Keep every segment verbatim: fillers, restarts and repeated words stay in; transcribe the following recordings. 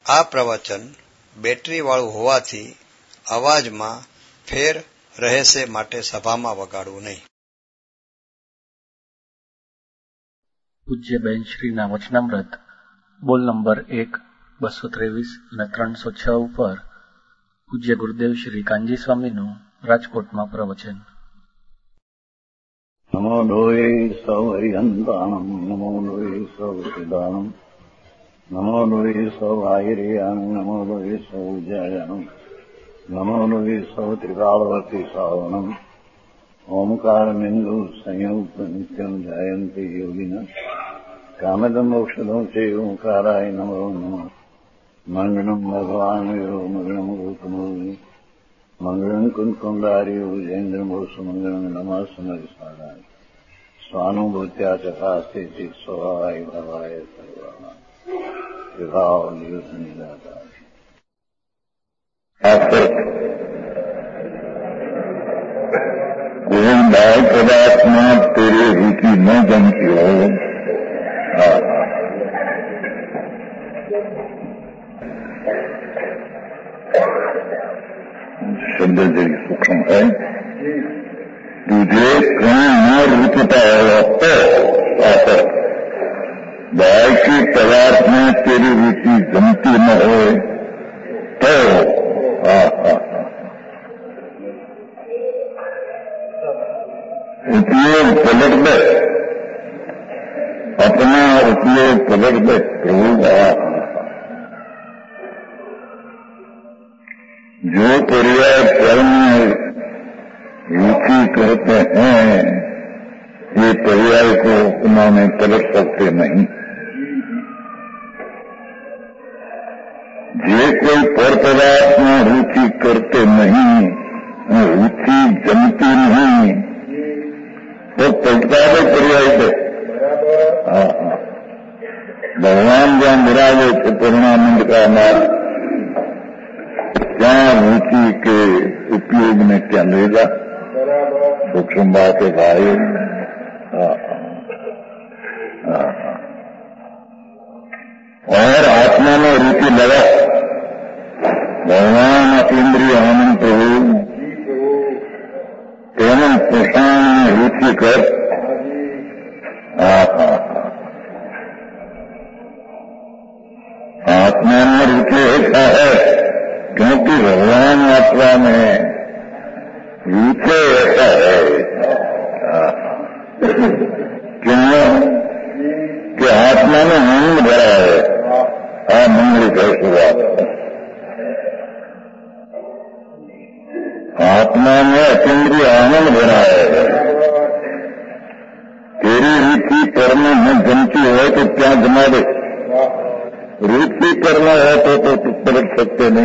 આ પ્રવચન બેટરી વાળું હોવાથી અવાજમાં ફેર રહેશે, માટે સભામાં વગાડવું નહીં. પૂજ્ય બેન શ્રીના વચનામૃત બોલ નંબર એક, બસો ત્રેવીસ અને ત્રણસો છ ઉપર પૂજ્ય ગુરુદેવ શ્રી કાનજી સ્વામીનું રાજકોટમાં પ્રવચન. નમો લોહે સૌ હરિહંતાણમ, નમો લોહે સૌ સિદાનમ, નમો લોહે સૌ આયર્યાણમ, નમો લોહે સૌ જયાણમ, નમો લોહે સૌ ત્રિકાળવતી સાવણમ. ઓમકારમિંદુ સંયુક્ત નિત્યમ જાયંતિ યોગિના કામદમ મોક્ષદમ છે ઓંકારાય નમો નમઃ. મંગળમ ભગવાન વીરો મંગળમ ગૌતમોની મંગળમ કુંકુંડાર્યો જૈન્દ્રમો સુમંગળમ નમઃ સમરિસારાય સ્વાનુભૂત્યા ચકાસ્તે સ્વભાવાય ભવાય સર્વા વિભાવ નિયુદ્ધ નિરાકાર. गोविंदाय पदार्थमा तेरे रुचि न जमती हो. शब्द जरी सूक्ष्म है. तुझे कहीं न रुचता हो तो बाकी पदार्थ में तेरी रुचि जमती न हो तो उपयोग पलट दे, अपना उपयोग पलट दे प्रभु. जो पर्याय कर्म में रुचि करते हैं ये पर्याय को अपना में पलट सकते नहीं. जे कोई पर पदार्थ में रुचि करते नहीं, रुचि जमती नहीं तो पलटा दे पर्याय से. भगवान जहाँ विराजे थे पूर्णानंद का नाम, क्या रुचि के उपयोग में क्या लेगा. सूक्ष्म बात है भाई. और आत्मा में रुचि लगा. भगवान इंद्रिय आनंद प्रभु तेमन प्रशान में रुचि कर आत्मा में रुचि ऐसा है क्योंकि भगवान आत्मा में रुचि ऐसा है. क्यों कि आत्मा में आनंद भरा है. हाँ मंगल कैसे बात. आत्मा में अतीन्द्रिय आनंद भरा है. तेरी रुचि कर्म में जमती हो तो क्या जमा दे. रुचि करना है तो तो पलट सकते नहीं.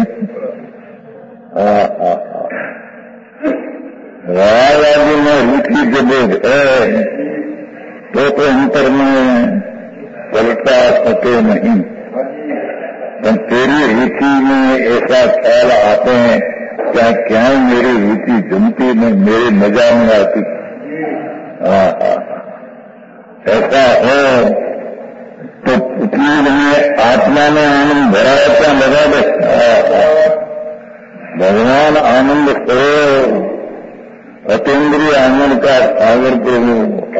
राग आदि में रुचि जब है तो तो अंतर में पलटा सके नहीं. तो तेरी रुचि में ऐसा ख्याल आते हैं क्या क्या मेरी रुचि जमती में मेरे मजा में आती. ऐसा हो तो उपयोग में आत्मा में आनंद भरा क्या लगा दे. भगवान आनंद करो, अतीन्द्रिय आनंद का सागर प्रभु.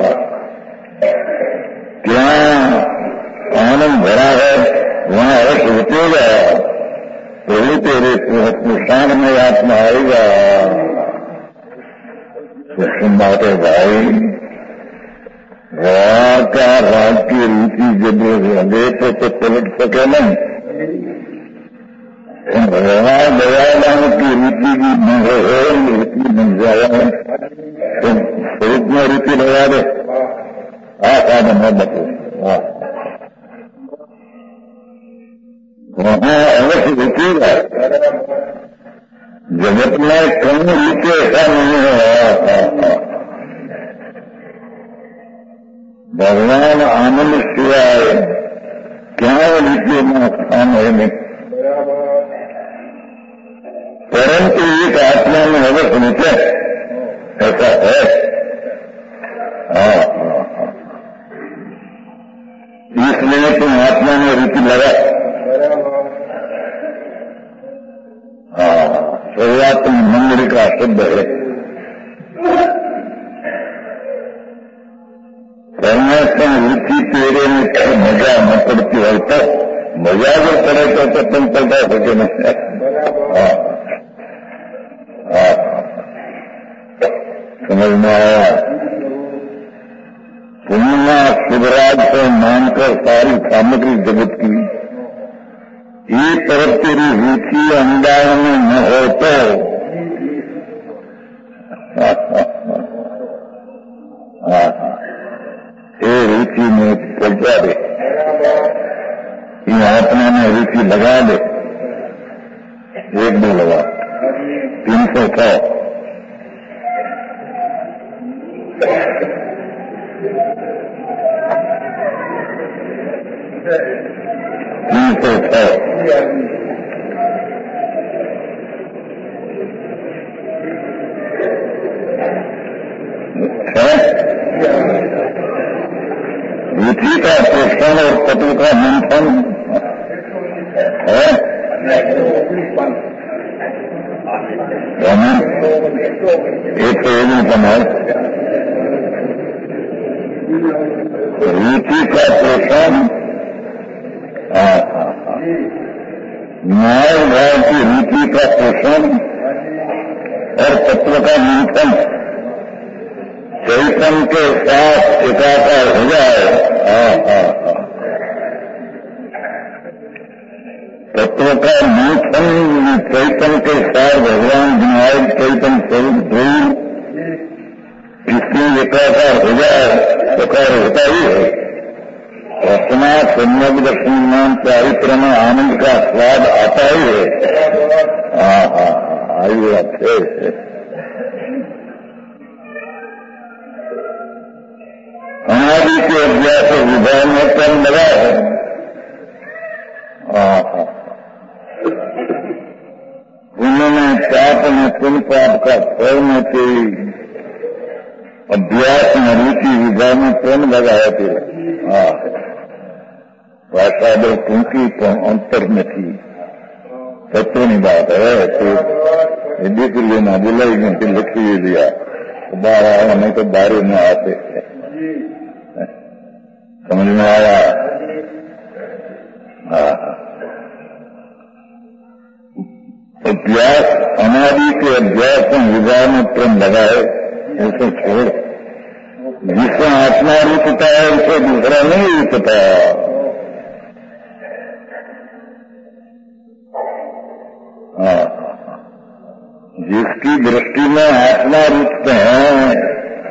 क्या आनंद भरा है वहाँ अर्थ रुकेगा. प्रभु तेरे स्मशान में आत्मा आएगा. सूक्ष्म बात है भाई. राग का राग की रुचि जब हृदय से तो पलट सके नहीं. भगवान दयालाल की रुचि की रुचि बन जाए तो स्वरूप में रुचि लगा दे. आ साधन है बतो वहाँ अवश्य रुचेगा. जगत में कहीं रुचि ऐसा नहीं है. भगवान आनंद सिवाय क्या रुचि में स्थान है नहीं. परंतु एक आत्मा में अवश्य रुचि ऐसा है. इसलिए तुम आत्मा में रुचि लगा. अपनी मंगली का शब्द है। परमात्मा रुचि तेरे में मजा न पड़ती हो तो मजा जो पड़े तो तो तुम चलता सके न। समझ में आया? पूर्णिमा शिवराज को मानकर सारी सामग्री जगत की ये तरफ तेरी रुचि अंदाज में न हो तो ये रुचि में पहुंचा दे, ये अपने में रुचि लगा दे। एक दो लगा तीन सौ सौ तीन सौ छह रुचि का पोषण और तत्व का मंथन है। एक प्रयोजन है रुचि का पोषण, न्याय भाव की रुचि का पोषण और तत्व का मंथन चैतन्य के साथ एकाकार हो जाए। तत्व का मंथन चैतन्य के साथ भगवान विनायक चैतन्य स्वरूप ध्रुव इसमें एकाकार हो जाए, एकाकार होता ही है। अपना सम्यक दर्शन नाम चारित्र में आनंद का स्वाद आता ही है। हाँ हाँ आयु अच्छे हमारी के अभ्यास विधान में कर्म लगा है। पुण्य में पाप में पुण्य पाप का फल में तेरी अभ्यास में रुचि विधान में कर्म लगाया तेरा। भाषा दो क्योंकि अंतर में थी सत्य नहीं बात है। तो हिंदी के लिए ना बोला ही नहीं लिखी दिया बाहर आया नहीं तो बाहर में आते। समझ में आया? अभ्यास अनादि के अभ्यास में विधान में प्रेम लगाए उसे छोड़। जिसमें आत्मा रुचता है उसे दूसरा नहीं रुचता। जिसकी दृष्टि में आत्मा रुचते हैं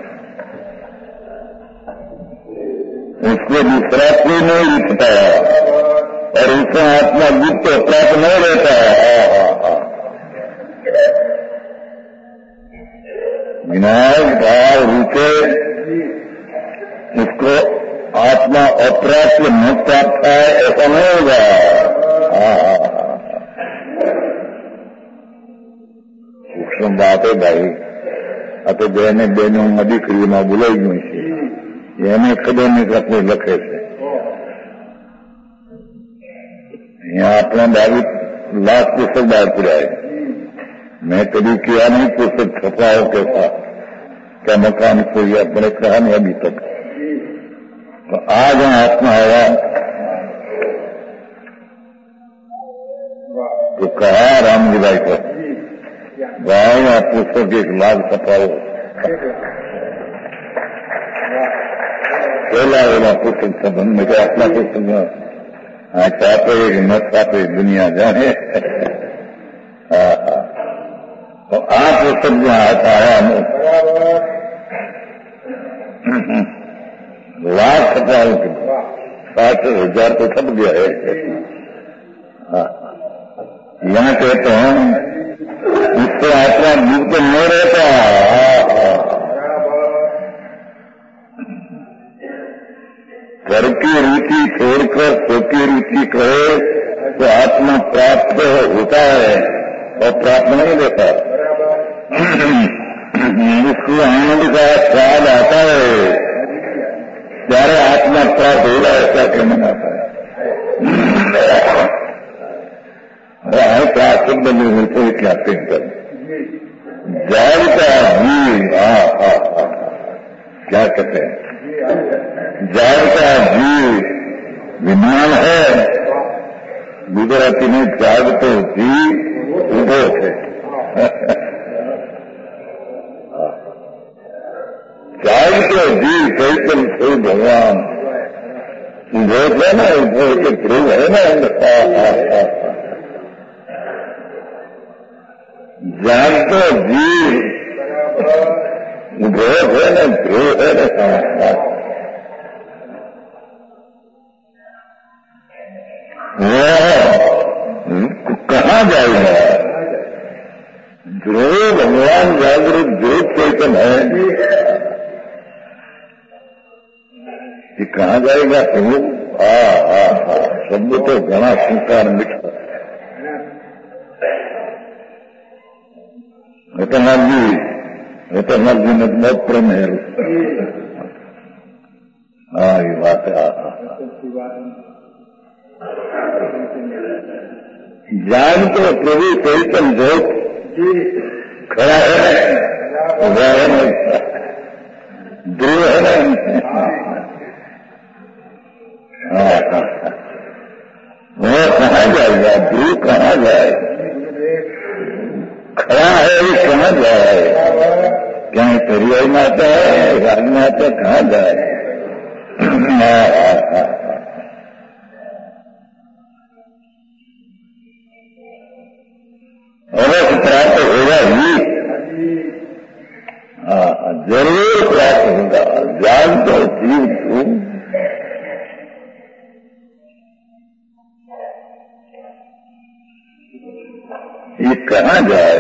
उसको दूसरा कोई नहीं रुचता और उससे आत्मा गुप्त प्राप्त नहीं रहता है। विनायक भाव रुचे उसको आत्मा अप्राप्य न प्राप्त है ऐसा नहीं होगा। सूक्ष्म बात है भाई। अब तो बहने बहनों में દીકરીઓમાં બોલાઈ ગયું છે એને ખબર નહીં કે કોઈ લખે છે। यहाँ अपना बावीस लाख पुस्तक बाहर पड़ा है। मैं कभी किया नहीं पुस्तक छपाओ के साथ क्या मकान कोई अपने कहा नहीं अभी तक। तो आज यहाँ आत्मा आया तो कहा रामजी भाई को भाई आप पुस्तक एक लाख छपाओ। पहला वाला पुस्तक संबंध में क्या अपना पुस्तक हाँ छापे न छापे दुनिया जाने। तो आप पुस्तक जो आता आया लाख छपाओ साठ हजार तो छप गया है। यहाँ कहते हैं इससे आत्मा युक्त नहीं रहता। घर की रुचि छोड़कर स्व की रुचि करे तो आत्मा प्राप्त होता है और प्राप्त नहीं देता। उसको आनंद का स्वाद आता है ત્યારે आत्मा प्राप्त हो रहा है ऐसा कहना आता है। प्राप्त शब्द में होते क्या कहते जागता जीव, हाँ हाँ हाँ, क्या कहते हैं, जागता जीव विज्ञान है। गुजराती में जागतो जीव उभो है। जागतो जीव चैतन से भगवान उभो है ना, उभो के ध्रुव है ना। जागतो जीव उभो है ना, ध्रुव है ना। वो कहाँ जाएगा? जो भगवान जागरूक ज्योत चेतन है, कि कहाँ जाएगा प्रभु? आ आ आ शब्द तो घना स्वीकार मिठा। रतनाथ जी रतनाथ जी ने बहुत प्रेम है। हाँ ये बात है। जान तो प्रभु चैतन ज्योत खड़ा है, उभा है ना, ध्रुव है ना। वो कहाँ जाएगा? ध्रुव कहाँ जाए? खड़ा है वो कहाँ जाए? क्या परिवार में आता है, राज में आता, कहाँ जाए? अवश्य प्राप्त होगा ही, जरूर प्राप्त होगा। जान तो जीव तू ये कहाँ जाए?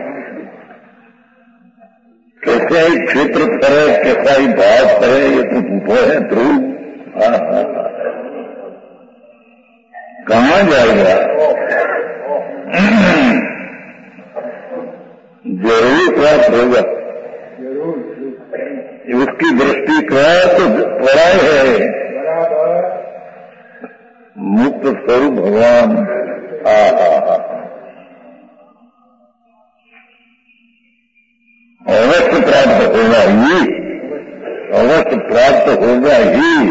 कैसा ही क्षेत्र करे, कैसा ही भाव करे, ये तो उभो है ध्रुव। कहाँ जाएगा? जरूर प्राप्त होगा। उसकी दृष्टि का तो बड़ा है, मुक्त स्वरूप भगवान। आ अवश्य प्राप्त होगा ही, अवश्य प्राप्त होगा ही।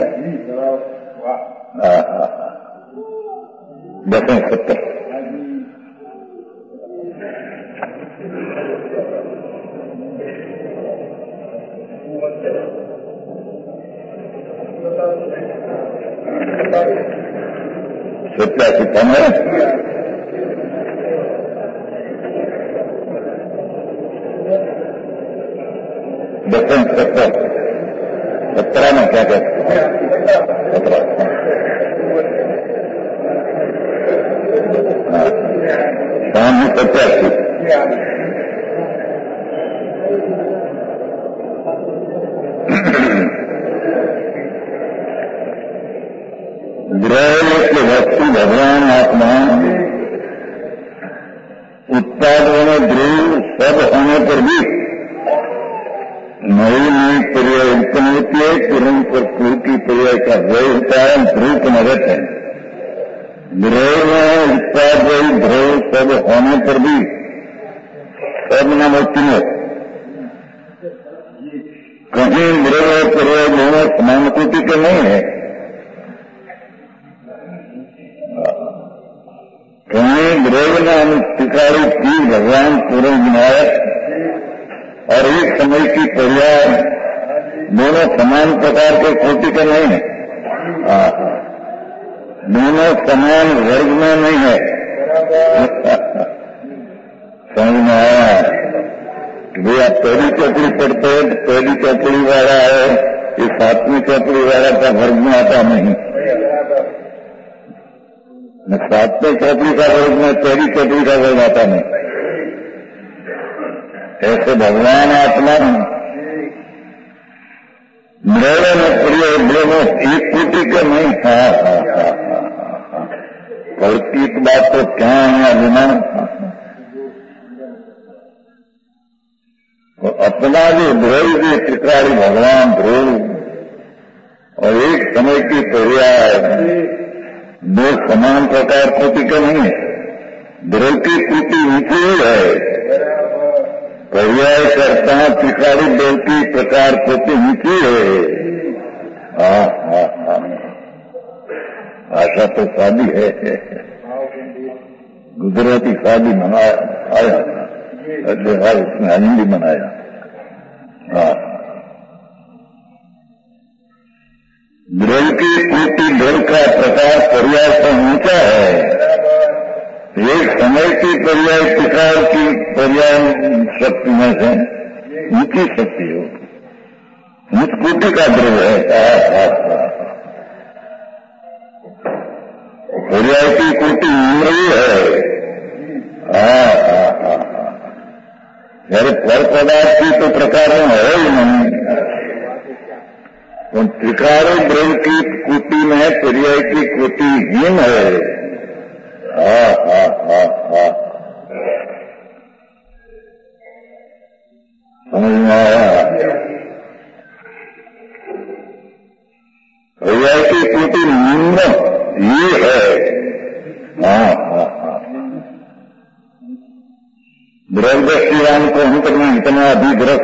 दसवें सत्तर सत्यासी पंद्रह दसवें सत्तर सत्रह में क्या कहते हैं? सत्रह शाम में सत्यासी ग्रह के वस्तु भगवान आत्मा उत्पादों में ध्रुव सब होने पर भी नई नई पर्याय उत्पन्न होती है। तुरंत पर पूर्ति पर्याय का व्यय होता है, ध्रुव को नगत है। ग्रह में उत्पाद ध्रुव सब होने पर भी सब न होती है। कहीं ग्रह और पर्याय दोनों समान कोटि के नहीं है। कहीं ग्रह नाम शिकारी थी भगवान पूर्ण विनायक, और एक समय की पर्याय दोनों समान प्रकार के कोटि के नहीं है। दोनों समान वर्ग में नहीं है। समझ में आया कि भाई आप पहली चौपड़ी पढ़ते हैं तो पहली चौपड़ी वाला है, ये सातवीं चौपड़ी वाला का वर्ग में आता नहीं। सातवें चौपड़ी का वर्ग में पहली चौपड़ी का वर्ग आता नहीं। ऐसे भगवान आत्मा मेरे में प्रिय ब्रह्म एक कोटि का नहीं था। प्रतीक बात तो क्या है बिना तो अपना जो ध्रुव जो चित्राड़ी भगवान ध्रुव और एक समय की पर्याय दो समान प्रकार कोटि का नहीं है। ध्रुव की कोटि ऊंची है पर्याय करता त्रिकाली बोलती प्रकार कोटि नीची है। हाँ हाँ हाँ, भाषा तो सादी है, गुजराती सादी मनाया आया अगले हाल उसने हिंदी मनाया। हाँ, द्रव की कोटि ढल का प्रकार पर्याय से ऊंचा है। एक समय की पर्याय प्रकार की पर्याय शक्ति में से ऊंची शक्ति हो, उस कोटि का द्रव है। पर्याय की कोटि उम्री है। हाँ हाँ हाँ हाँ, यार पर पदार्थ की तो प्रकार है ही नहीं, तो त्रिकारों द्रव की कोटि में पर्याय की कोटि हीन है। हाँ हाँ हाँ हाँ, समझ में आया? पर्याय की कोटि निम्न ये है। हाँ हाँ हाँ, द्रव्य राम को अंतर में इतना अधिक रस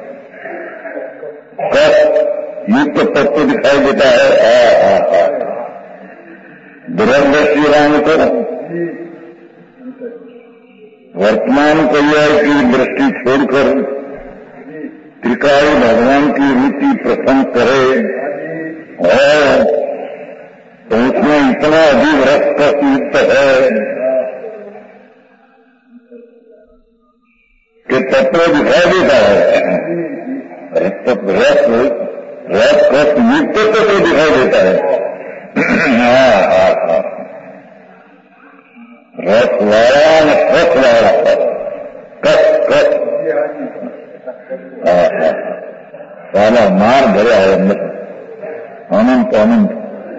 युक्त तत्व दिखाई देता है। हाँ हाँ हाँ, द्रव्य श्री राम को वर्तमान पर्याय की दृष्टि छोड़कर त्रिकाल भगवान की रुचि प्रसन्न करे और तो उसमें इतना अधिक रस का युक्त है कि तत्व दिखाई देता है। रस रस रस युक्त तत्व दिखाई देता है। हाँ हाँ हाँ, रस वाला न रस वाला कस कस। हाँ हाँ, साला मार भरा है अंदर, अनंत अनंत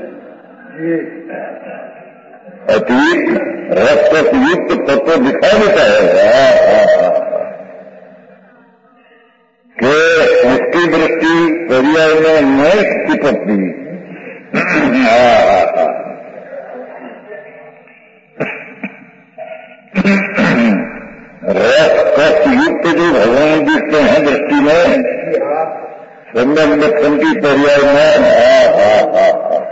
अतीत रस रस युक्त तत्व दिखाई देता है। हाँ हाँ हाँ, कि उसकी दृष्टि पर्याय में नहीं चिपकती। रस कस युक्त जो भगवान दिखते हैं दृष्टि में संगम लक्षण की पर्याय में। हाँ हाँ हाँ हाँ,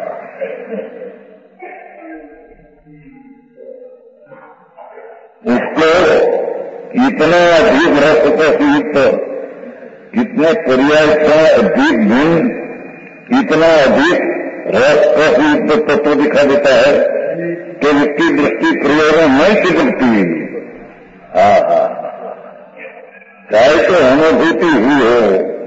उसको इतना अधिक रस कस युक्त, कितने पर्याय का अधिक गुण, इतना अधिक रस रस युक्त तत्व दिखा देता है कि उसकी दृष्टि प्रयोग में नहीं चिपकती। हाँ हाँ, चाहे तो अनुभूति हुई हो,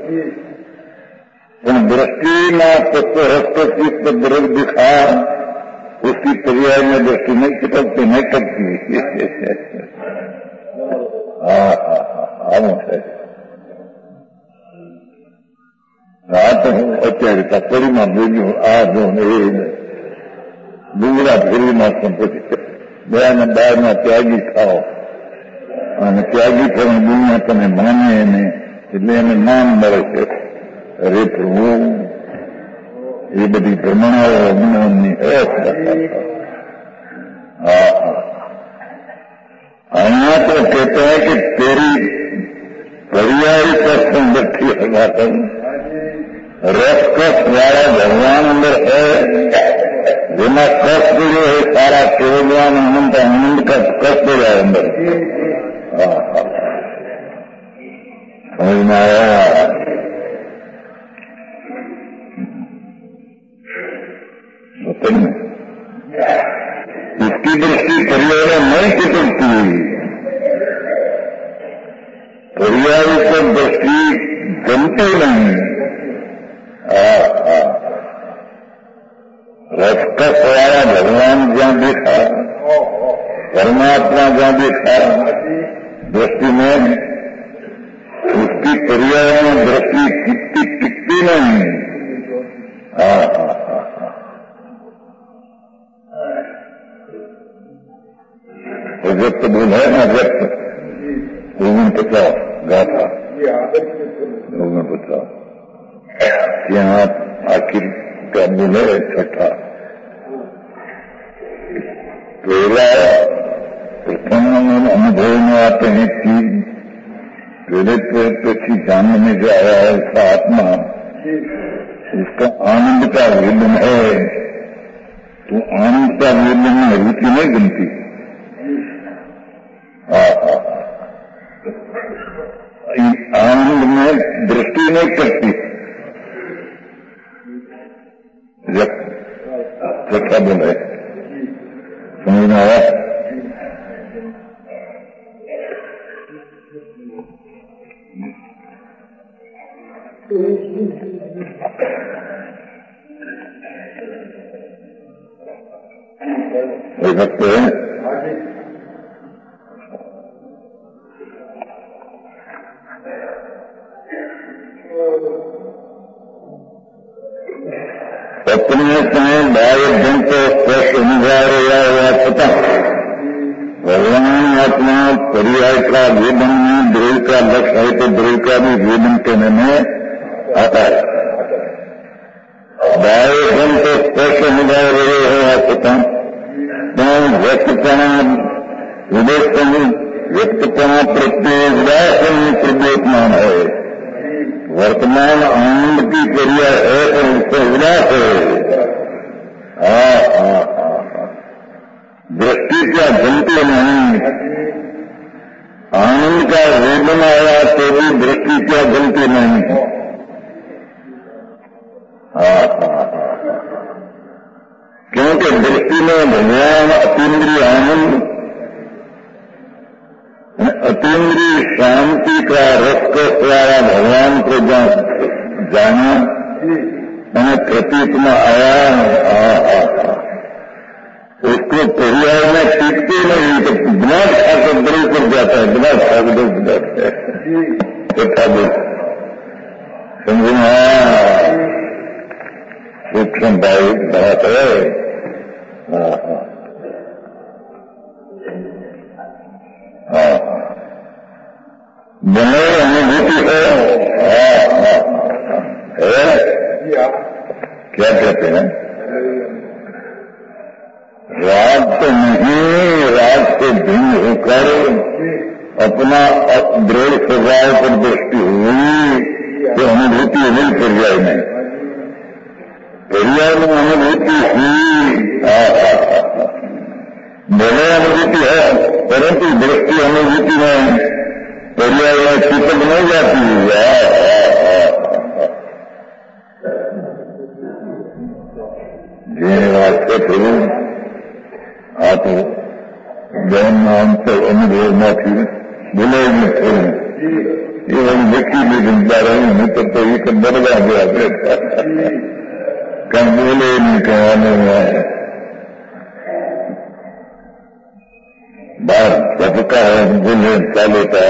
उन दृष्टि में तत्व रस रस युक्त द्रव दिखा, उसकी पर्याय में दृष्टि नहीं चिपकती, नहीं टकती। हाँ हाँ हाँ, है रात हूँ અત્યારે તપડીમાં બોલ્યું આ જો એ ડુંગરા ફેરીમાં સંપત્તિ બધાને બહારના ત્યાગી ખાઓ અને ત્યાગી પણ દુનિયા તમે માને એને એટલે એને નામ મળે છે। અરે પ્રભુ એ બધી ભ્રમણાઓ અજ્ઞાનની અહીંયા તો કહેતા है कि तेरी पर्याय पर संगठित हवाकर रस कस वाला भगवान अंदर है, बिना कस जो है सारा केवलवान अनंत आनंद का कस हो जाए अंदर। समझ में आया? बताइए, इसकी दृष्टि पर्याय नहीं चिपकती, पर्याय को दृष्टि जमती नहीं। रसकस वाला भगवान जहाँ देखा, परमात्मा जहाँ देखा दृष्टि में, उसकी पर्याय में दृष्टि टिकती टिकती नहीं। हाँ हाँ हाँ हाँ, व्यक्त बोल है ना, व्यक्त ओगन पचास गाथा ओगन पचास यहाँ आखिर का बोल है छठा। पहला प्रथम अनुभव में आते हैं कि तेरे प्रति जानने में जो आया है उसका आत्मा, उसका आनंद का वेदन है, तो आनंद का वेदन में रुचि नहीं बनती। आनंद में दृष्टि नहीं करती। क्या बोले, समझ में आया? हो सकते हैं अपने समय बाह्य जन को स्पष्ट अनुभव या पता भगवान आत्मा पर्याय का वेदन में द्रोह का लक्ष्य है तो द्रोह का भी वेदन कहने में आता है। बाह्य जन को स्पष्ट अनुभव रहे हो पता व्यक्तपना विवेकपन व्यक्तपना प्रत्येक व्यासन प्रवेशमान है। वर्तमान आनंद की क्रिया है तो उसको विनाश है। दृष्टि क्या जलते नहीं, आनंद का वेदन आया तो भी दृष्टि क्या जलते नहीं। क्योंकि दृष्टि में भगवान अतीन्द्रिय आनंद, अतीन्द्रिय शांति का रस के द्वारा भगवान को जाना मैंने प्रतीत में आया। उसको पर्याय में टिकते नहीं तो बिना खाकर द्रोह कर जाता है, बिना खाकर द्रोह जाता है। समझना सूक्ष्म बात है। हाँ हाँ हाँ बने अनुभूति है। हाँ हाँ है क्या कहते हैं, राग तो नहीं, राग से भिन्न होकर अपना दृढ़ स्वभाव पर दृष्टि हुई तो अनुभूति हुई पर्याय में, पर्याय में अनुभूति हुई। बड़े अनुभूति है परंतु दृष्टि अनुभूति में पर्याय में चिपक नहीं जाती है। ये वास्ते फिर आप जैन नाम से अनुभव माफी बोलेंगे फिर ये हम देखी भी चिंता रही हूँ तो तो ये तो बढ़ गया गया कम बोले नहीं कहने में बात सबका है बोले चाले का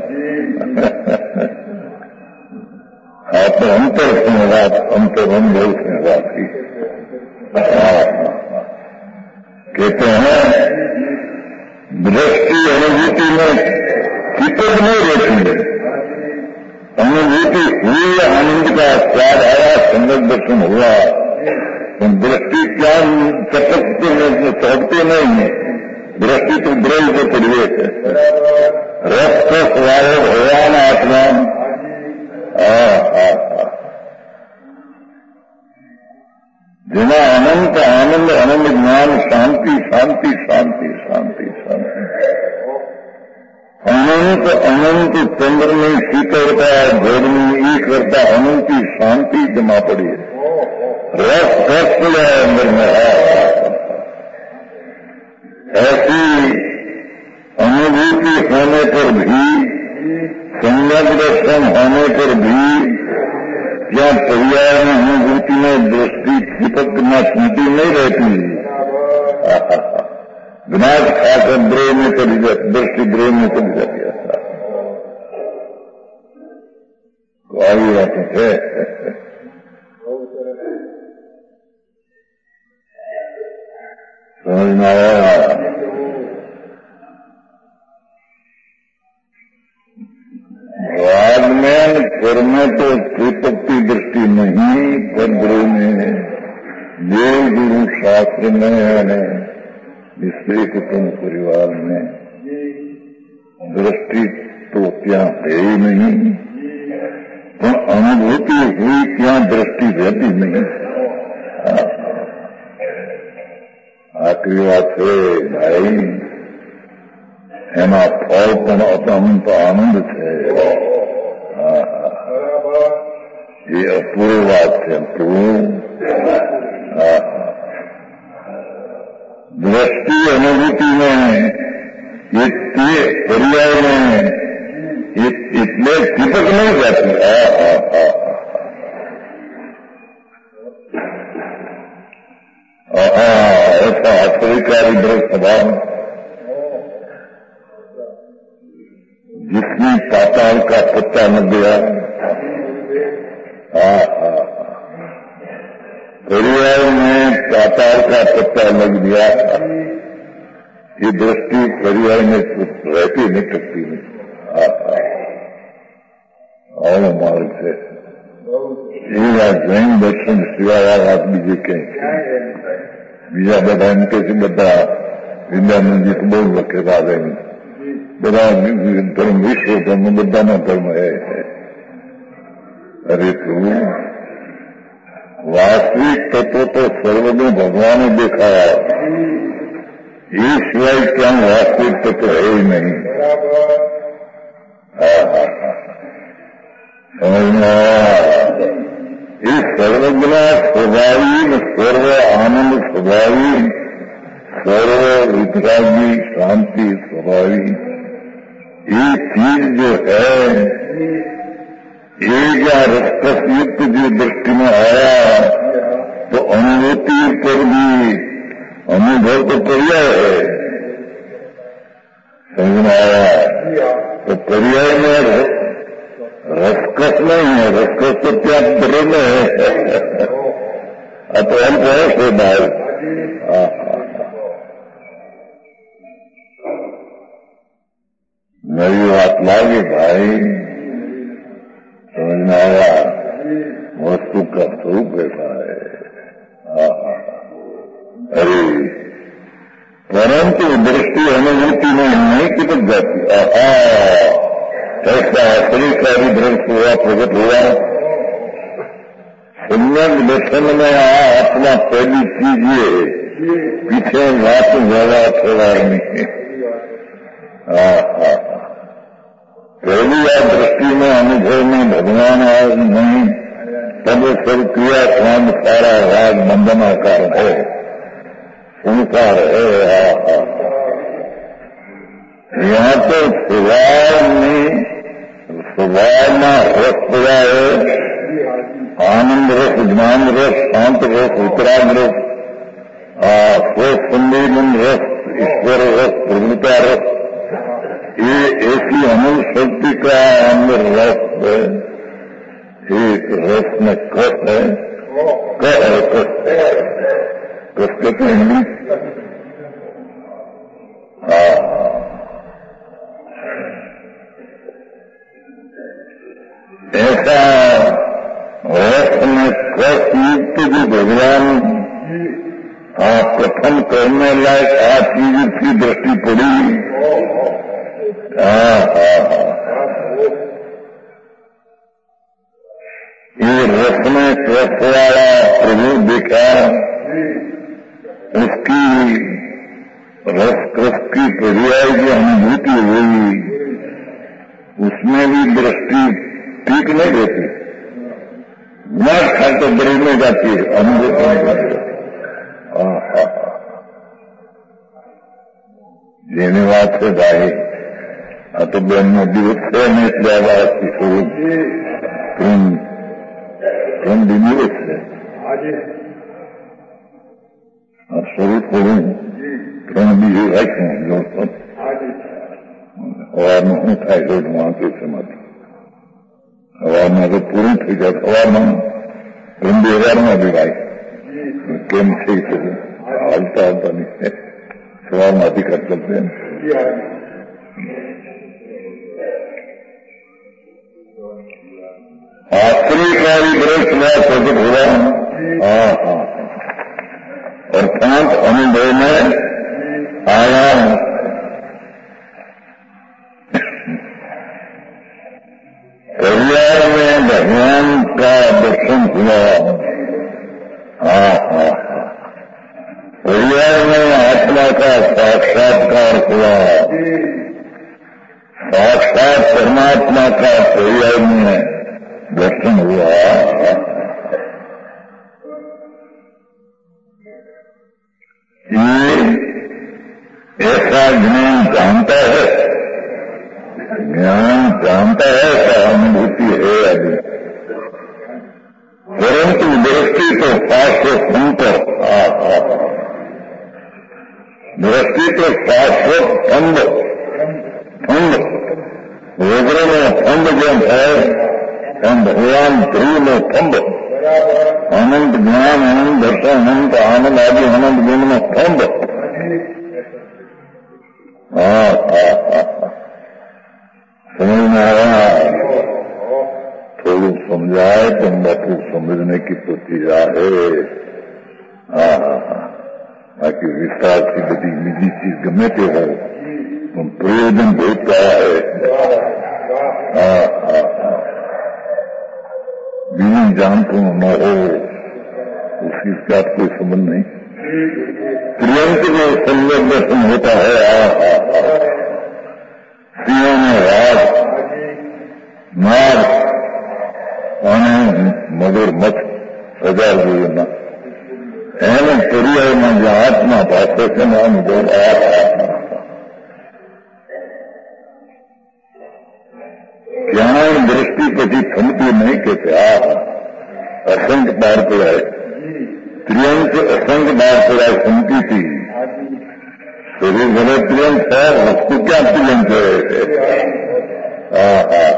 आप अंतर से बात अंतर अनुभव से बात की कहते हैं दृष्टि अनुभूति में चिपक नहीं रहती है। अनुभूति हुई आनंद का स्वाद आया, संगत दर्शन हुआ, दृष्टि क्या चपकते चढ़ते नहीं है। दृष्टि तो द्रोह को पड़िए रस का स्वाद भगवान आत्मा। जिना अनंत आनंद आनंद ज्ञान शांति शांति शांति शांति शांति अनंत अनंत चंद्र में शीतलता गर्मी एक करता अनंत की शांति जमा पड़ी है। रस रस पड़ा अंदर में है। ऐसी अनुभूति होने पर भी, संगत दर्शन होने पर भी क्या पर्याय में अनुभूति में दृष्टि चिपकना छूटी नहीं रहती। विनाश खाकर द्रोह में चली जाती, दृष्टि द्रोह में चली जाती है। तो आई बात है। समझ में आया? राग में पर में तो त्रिपक्ति दृष्टि नहीं, पर द्रोह में देव गुरु शास्त्र में है, स्त्री कुटुंब परिवार में दृष्टि तो क्या है ही नहीं, પણ અનુભૂતિ हुई क्या दृष्टि रहती नहीं। आखिरी बात है भाई, એના ફળ પણ અનંત આનંદ છે। ये अपूर्व बात है, अपूर्व दृष्टि अनुभूति में ये पर्याय में इतने चिपक नहीं जाती। ऐसा आश्चर्यकारी दृश्य स्वभाव जिसमें पाताल का पत्ता न गया, पर्याय में पाताल का पत्ता लग गया, ये दृष्टि पर्याय में रहती नहीं सकती नहीं। और मार्ग से ये जैन दर्शन सिवाय आप बीजे कहीं बीजा बधा एम के बधा विद्यानंद जी तो बहुत लखेरा रहे, बधा धर्म विश्व धर्म बधाना धर्म है। अरे प्रभु, वास्तविक तत्व तो सर्वज्ञ भगवान ने दिखाया, ये सिवाय क्या वास्तविक तत्व है ही नहीं। समझना, इस सर्वज्ञ स्वभावी सर्व आनंद स्वभावी सर्व वितरागी शांति स्वभावी ये चीज जो है, ये क्या रसयुक्त जो दृष्टि में आया तो अनुभूति पर भी अनुभव तो पर्याय है। समझ में आया? तो पर्याय में रसकस नहीं है, रसकस तो क्या प्रेम है, तो अल्प है से भाई। मेरी बात लागे भाई, समझ में आया? वस्तु का स्वरूप ऐसा है। अरे परंतु दृष्टि अनुभूति में नहीं चिपक जाती। ऐसा आश्चर्यकारी दृश्य हुआ, प्रकट हुआ। सम्यक दर्शन में अपना पहली चीज ये पीछे बात ज्यादा थोड़ा नहीं। पहली बार दृष्टि में अनुभव में भगवान आज नहीं, तब सब क्रिया काम सारा राग बंधनाकार है, संसार है। यहाँ तो स्वभाव में स्वभाव में रस पड़ा है, आनंद रस, ज्ञान रस, शांत रस, वितराग रस, स्वसंवेदन रस, ईश्वर रस, प्रभुता रस, ये ऐसी अमूल शक्ति का अंदर रस है। एक रस में कस है, कस है, कस कस कहते हैं इंग्लिश। ऐसा रस में कस युक्त जो भगवान प्रथम करने लायक आ चीज की दृष्टि पड़ी। ये रस में कस वाला प्रभु देखा, उसकी रस कस की पर्याय की अनुभूति हुई, उसमें भी दृष्टि ठीक नहीं रहती, मार खा तो बड़ी में जाती है, अनुभूति नहीं जाती। જેની વાત છે ભાઈ, આ તો બેનનો દિવસ છે ને એટલે આ વાત થોડું પ્રેમ પ્રેમ દિવસ છે, આ સ્વરૂપ થોડું પ્રેમ બીજું રાખ્યું જો સવારનું શું થાય રોજ વાંચે છે માંથી સવારમાં તો પૂરું થઈ જાય, સવારમાં પ્રેમ વ્યવહારમાં બી ભાઈ કેમ થઈ શકે હાલતા હાલતા નહીં सवाल माती कर सकते हैं। आश्चर्यकारी दृश्य में प्रकट हुआ। हाँ हाँ अर्थात अनुभव में आया हुआ। हाँ हाँ हाँ, परिवार में आत्मा का साक्षात्कार हुआ, साक्षात परमात्मा का परिवार में दर्शन हुआ। ये ऐसा ज्ञान जानता है, ज्ञान जानता है क्या अनुभूति है अभी, परंतु दृष्टि तो शाश्वत अंतर, दृष्टि तो शाश्वत खंड खंड रुद्र में खंड जब है, हम भगवान ध्रुव में खंड, अनंत ज्ञान अनंत दर्शन अनंत आनंद आदि अनंत गुण में खंड। हाँ हाँ हाँ, समझ में आया? थोड़ी समझाए तो बापू समझने की प्रक्रिया है। हाँ हाँ हाँ, बाकी विस्तार की बड़ी निजी चीज गमे ते हो तो प्रयोजन होता है। हाँ हाँ हाँ, बिना जानते न हो उसकी क्या कोई समझ नहीं। त्रियंत में संयोग दर्शन होता है। हाँ हाँ हाँ, सिंह में राज नाग आने मधुर मत सजा जोड़ना એને પર્યાયમાં જે આત્મા પાસે છે ને અનુભવ જ્ઞાન દ્રષ્ટિ પછી થમતી નહીં કે આ અસંખ્ય બાર પડાય, ત્રિયંક અસંખ્ય બાર પડાય થમતી थी શરીર ભલે ત્રિયંક છે, વસ્તુ ક્યાં ત્રિયંક है? हाँ हाँ,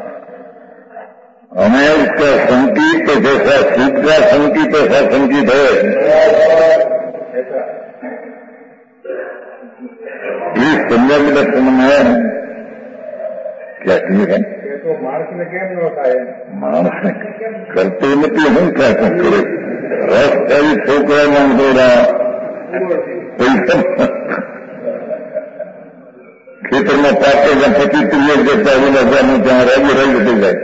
हमें उसका संकीत तो जैसा सिद्ध का संकीत ऐसा संकीत है। इस संयोग दर्शन में क्या ठीक है? तो मानस में क्या नहीं होता है? मानस में करते नहीं हम क्या करे? रस कई छोकरा मन हो रहा खेतर में पाते जब पच्चीस त्रियोग जैसा वो लगा में जहाँ रह रह जते जाए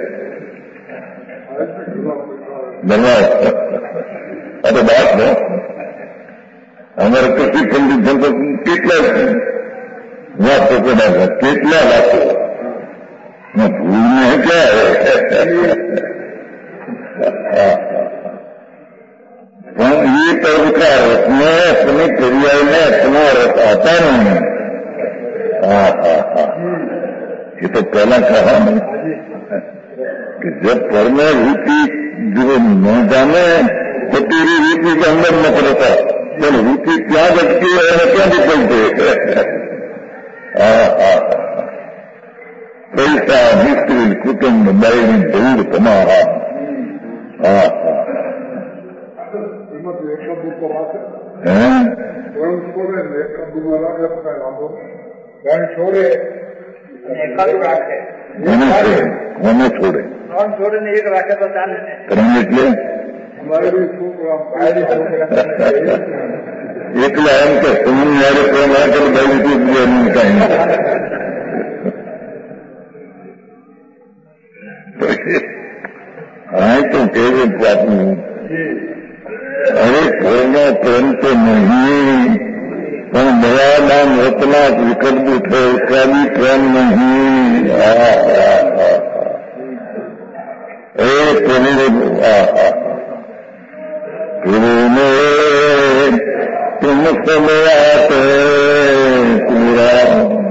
धन्यवाद। अरे बात है हमारे कृषि कंडीशन तो कितना वहां तो कितना लाखों न भूल में क्या है? ये पर्व का रखने अपने क्रिया में अपना रख आता नहीं। हाँ हाँ हाँ, ये तो पहला कहा कि जब परम रुचि जो न जाने तो तेरी रुचि के अंदर न पड़ता, चल रुचि क्या लगती है क्या निकलते। पैसा मित्र कुटुंब बैरी दूर तुम्हारा। हाँ हाँ, छोड़े કોને છોડે? નોન છોડીને એક રાખે તો ચાલે ને. ત્રણ એટલે એકલા એમ કે સમૂહ યારે પ્રેમ રાખે ભાઈ દીધું કઈ હા તો કેવું આપનું અરે ઘરનો પ્રેમ તો નહીં પણ દયાદાન રત્ના વિકલ્પ છે उसका भी प्रेम नहीं। ए प्रभु तुम समय आते पूरा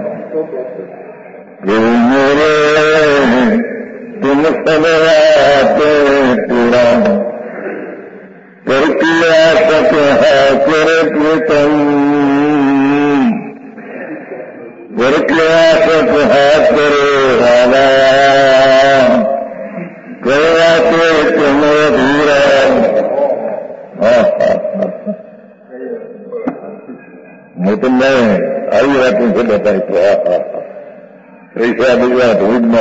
मेरे तुम समय आते पूरा करके आशक है करे प्रीतम करके आशक है करे राधा गया के तुम धीरा। मैं तो मैं आई रातों से बताई तो ऐसा दूसरा धूप में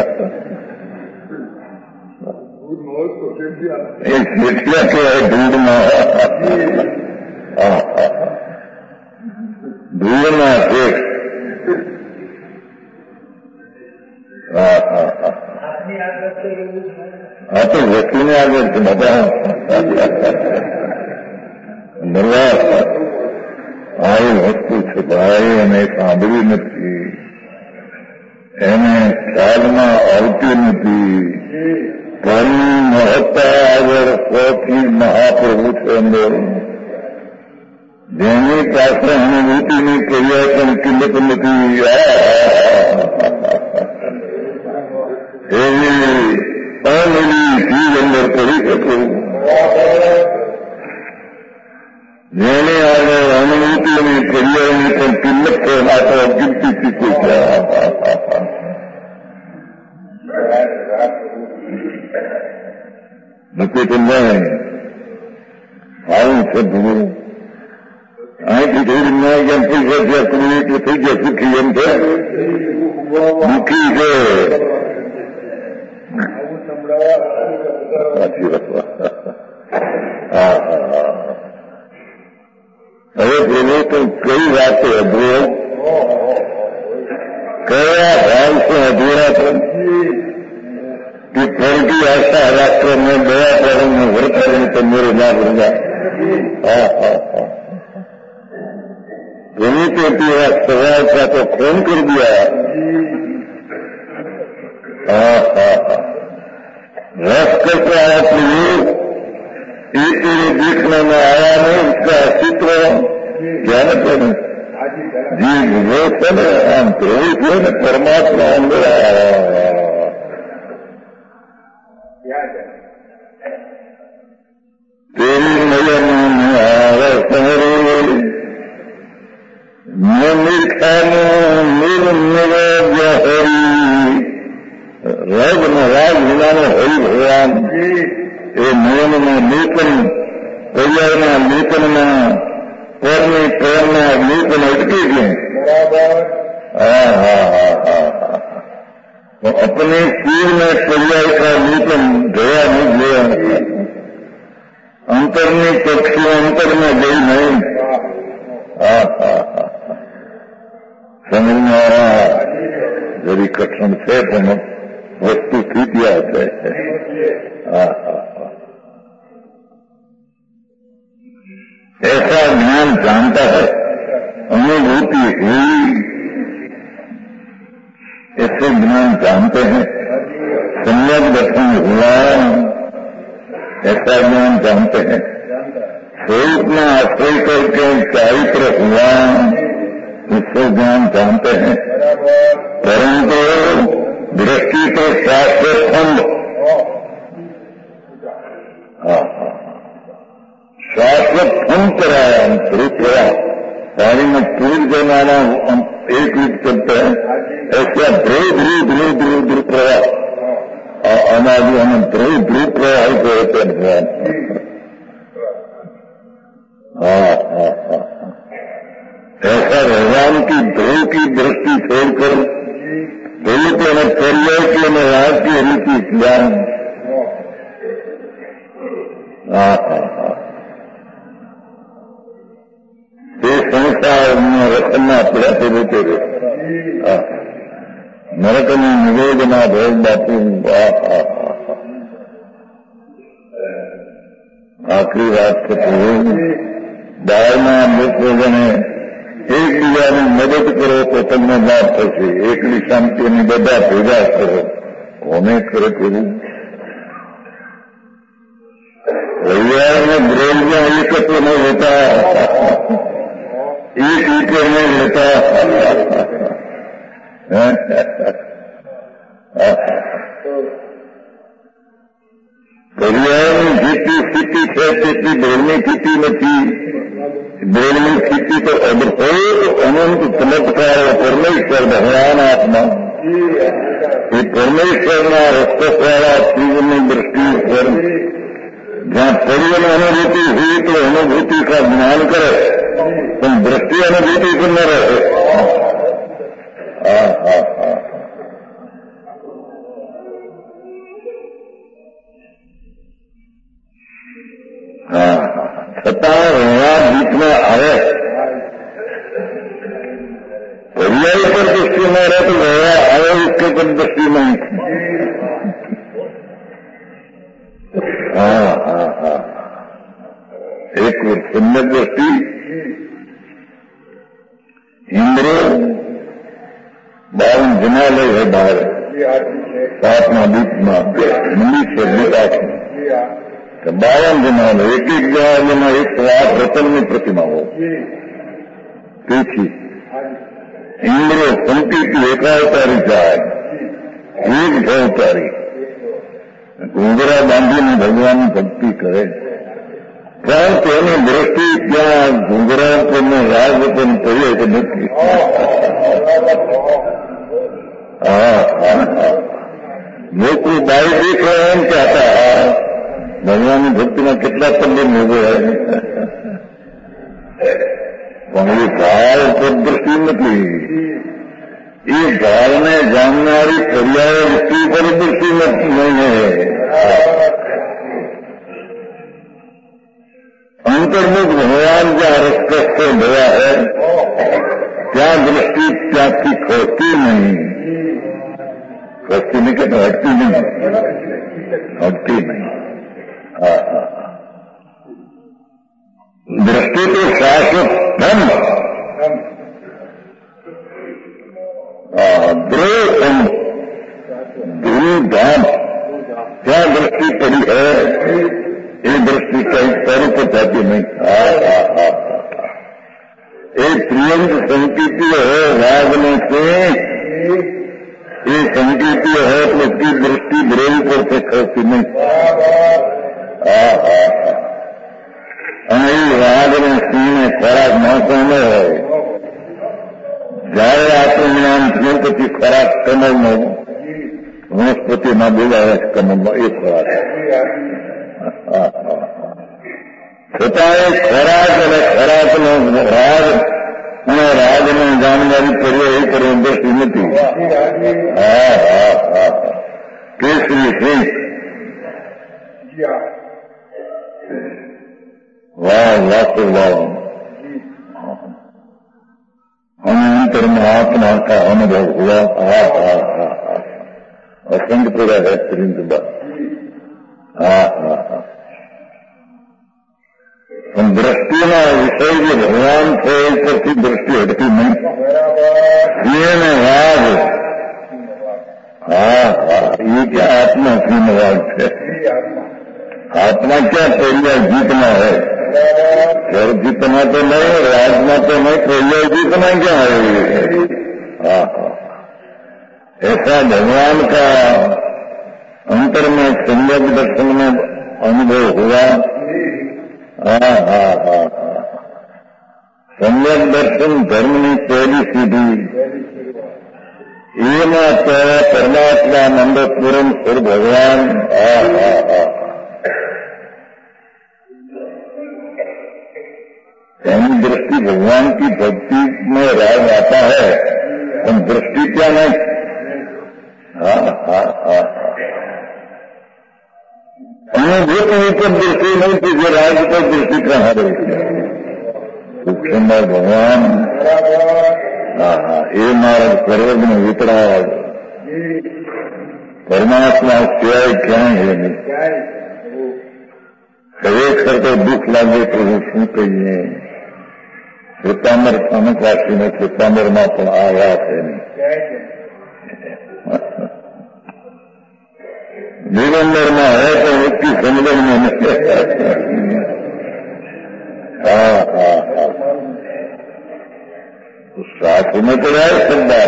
एक मिथिया के है दूध में दूध में एक हाँ तो वस्तु કોઈને આગળ છે બધા નર્વાસ આવી વસ્તુ છે ભાઈ, અને સાંભળી નથી, એને ખ્યાલમાં આવતી નથી. પણ મહત્તા આગળ સૌથી મહાપ્રભુ છે અંદર, જેની પાસે અનુભૂતિની ક્રિયા પણ કિંમત નથી. એવી અમૂલી ચીજ અંદર કરી શકું, જેને આગળ અનુભૂતિની ક્રિયાની પણ કિંમત છે, આ તો અગિનતી શીખું છે. નથી તમને આવું છે ભૂલ. અહીંથી થોડી ના કેમ થઈ ગયા કુડી એટલે થઈ ગયા સુખી એમ છે, દુઃખી છે. સાચી વાત. હા હા. હવે બોલો તો કઈ વાત છે અધૂરો, કયા ભાવ છે અધૂરા પર कि फल की आशा राष्ट्र में दया करूंगा व्रत करूं तो मेरे ना दूंगा. धोनी के दिया स्वभाव का तो फोन कर दिया. रस करके आया प्रिय, एक तेरे देखने में आया नहीं, उसका अस्तित्व क्या न करें जी. वो है न हम प्रभु थे न, परमात्मा अंदर आया. तेरी नजर में आवे सहरे निर्खानो निर्निरज हरि, रज में राज विनानो हरि भगवान. ये नयन में लेखन, परिवार लेखन में परनी प्रेरणा लेखन अटकी गए. हाँ हाँ हाँ हाँ. तो अपने सिर में पर्याय का लेखन गया नहीं गया, अंतरनी पक्षी अंतर में गई नहीं. समझ में आया. जरी कठिन છે પણ વસ્તુ સ્થિતિયા છે. ऐसा ज्ञान जानता है, अनुभूति हुई, ऐसे ज्ञान जानते हैं. सम्यक दर्शन हुआ, ऐसा ज्ञान जानते हैं. स्वरूप में आश्रय करके चारित्र हुआ, इससे ज्ञान जानते हैं. परंतु दृष्टि तो शाश्वत खंड, शाश्वत खंड कराया, स्वरूप कराया. पानी में पूरी जमाना एक रूप करते हैं, ऐसा ध्रुव ध्रुव ध्रुव ध्रुव ध्रुव प्रवाह, अनादि अनंत ध्रुव ध्रुव प्रवाह को होते हैं. हाँ हाँ हाँ. ऐसा भगवान की ध्रुव की दृष्टि छोड़कर ध्रुव के न पर्याय की न राज की रीति ज्ञान. हाँ हाँ हाँ. ये संसार में रखना प्रयास होते रहे. नरक में निवेदना भोग बापू. आखिरी बात तो બાળના લોકોને એકબીજાની મદદ કરો તો તમને લાભ થશે. એકલી શાંતિની બધા ભેગા કરો, કોને કરે કરવું? રવિવારને બ્રેલમાં એક તો ન હોતા, એક વીકે નહીં હોતા. પરિવારની જેટલી સ્થિતિ છે તેટલી બ્રેલની સ્થિતિ નથી. બ્રેલની સ્થિતિ તો અદભુત અનંત ચમત્કારો પરમેશ્વર ભગવાન આત્મા, એ પરમેશ્વરના રસ્તવાળા જીવનની દૃષ્ટિ પર જ્યાં પરિવર્તન અનુભૂતિ हुई तो अनुभूति का ज्ञान करे, પણ दृष्टि अनुभूति पर न रहे. हाँ हाँ हाँ. हाँ છતાં રહેવા બીચમાં આવે, પર્યાય પર દૃષ્ટિ ન રહે તો રહેવા આવે इसके पर दृष्टि नहीं. सम्यक दृष्टि इंद्रो बावन जिनालय है बाहर सातमा दीपमा मंदिर से विकास तो बावन जिनालय एक एक जगह में एक सौ आठ रतन में प्रतिमा हो तीखी इंद्रो पंक्ति की एकावतारी जाए एक भवतारी घूंघरा बांधीने भगवान भक्ति करे કારણ કે એની દ્રષ્ટિ ત્યાં ઘૂંઘરા પણ રાગ પણ કરીએ કે નથી. હા હા હા લોકો બાઈ દેખ રહે એમ કહેતા ભગવાનની ભક્તિમાં કેટલા પલ્લે મોગો હોય પણ એ ભાવ પર દ્રષ્ટિ નથી. એ ભાવને જાણનારી પર્યાય વૃત્તિ પર દ્રષ્ટિ નહીં है. अंतर्मुख भगवान जहाँ रसकस से भरा है क्या दृष्टि त्याग की खोती नहीं. खोती नहीं कहते हटती नहीं हटती नहीं. हाँ हाँ दृष्टि तो शाश्वत धन द्रोह ध्रुव धाम क्या दृष्टि पड़ी है ये दृष्टि कहीं पैरों को जाती नहीं. एक प्रियंक संकीर्तीय है रागने से ये संकीर्तीय है तो उसकी दृष्टि ब्रेल पर से खर्ची नहीं. रागने सीने खराब मौसम में है जाए आत्मज्ञान थયું પછી ખોરાક કમળનો વનસ્પતિમાં બોલાવે છે કમળનો એ ખોરાક છતાં એ ખોરાક અને ખોરાકનો રાગ અને રાગને જાણવાની પર્યાય એ કરવા દ્રષ્ટિ નથી. હા હા હા કેસરી સિંહ વાહ વાહ વાહ अंतर में आत्मा का अनुभव हुआ. हा हा हा हा असंग पूरा है त्रिंदबा. हा हा हा दृष्टिना विषय जो भगवान थे उसकी दृष्टि हटती नहीं. ये ने राग हा हा ये क्या आत्मा तीन राग है. आत्मा क्या परिया जीतना है. घर जीतना तो नहीं राजना तो नहीं परिया जीतना क्या है. हाँ हाँ ऐसा भगवान का अंतर में सम्यक दर्शन में अनुभव हुआ. हाँ हाँ हाँ हाँ सम्यक दर्शन धर्म की पहली सीढ़ी ये तो परमात्मा नंद पूर्ण सुर भगवान. हाँ हाँ हाँ यानी दृष्टि भगवान की भक्ति में राग आता है और दृष्टि क्या नहीं. हाँ हाँ हाँ अनुभूत ऊपर दृष्टि नहीं थी जो राग पर दृष्टि कहाँ रही. सूक्ष्म भगवान हाँ हाँ ये मार्ग सर्वज में वितरा परमात्मा सिवाय क्या है नहीं. खरेखर तो दुख लागे प्रभु શું કહીએ. શ્વેતાંબર અનુકાશીને શ્વેતાંબરમાં પણ આ વાત છે નહીં. દિગંબરમાં है तो उसकी समझ में नहीं. हाँ हाँ हाँ साथ में तो रहे सब बात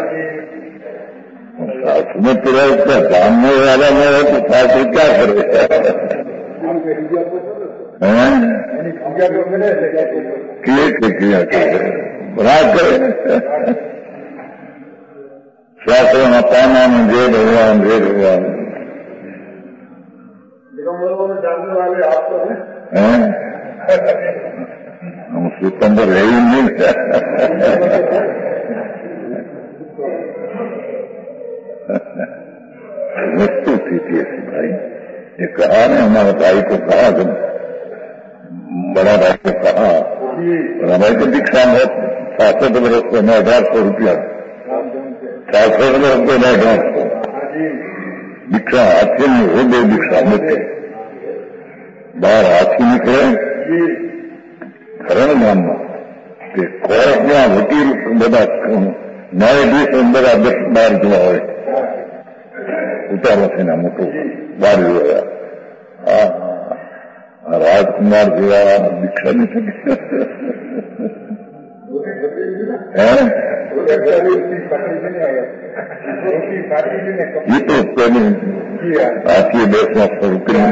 साथ में तो रहे उसका सामने वाला में है तो साथ में क्या करे. किए थे किया राग करे शास्त्र में पाना में जय भगवान जय भगवान. जानने वाले आप तो हैं हम सितंबर है ही नहीं. वस्तु थी थी ऐसी भाई ये कहा ने हमारे भाई को कहा जब बड़ा भाई को कहा और हमारी तो दीक्षा है सात सौ बरस को मैं अठारह सौ रुपया सात सौ बरस को मैं अठारह सौ दीक्षा हाथी में हो गई दीक्षा में थे बाहर हाथी निकले શરણ ગામમાં કે કોર્ટના વકીલ બધા ન્યાયાધીશ બધા દસ બાર જોવા હોય ઉતારો થઈને મોટો બાર જોયા આ રાજકુમાર જેવા દીક્ષા નથી હે એ તો તેની આખી દેશમાં શરૂ કરી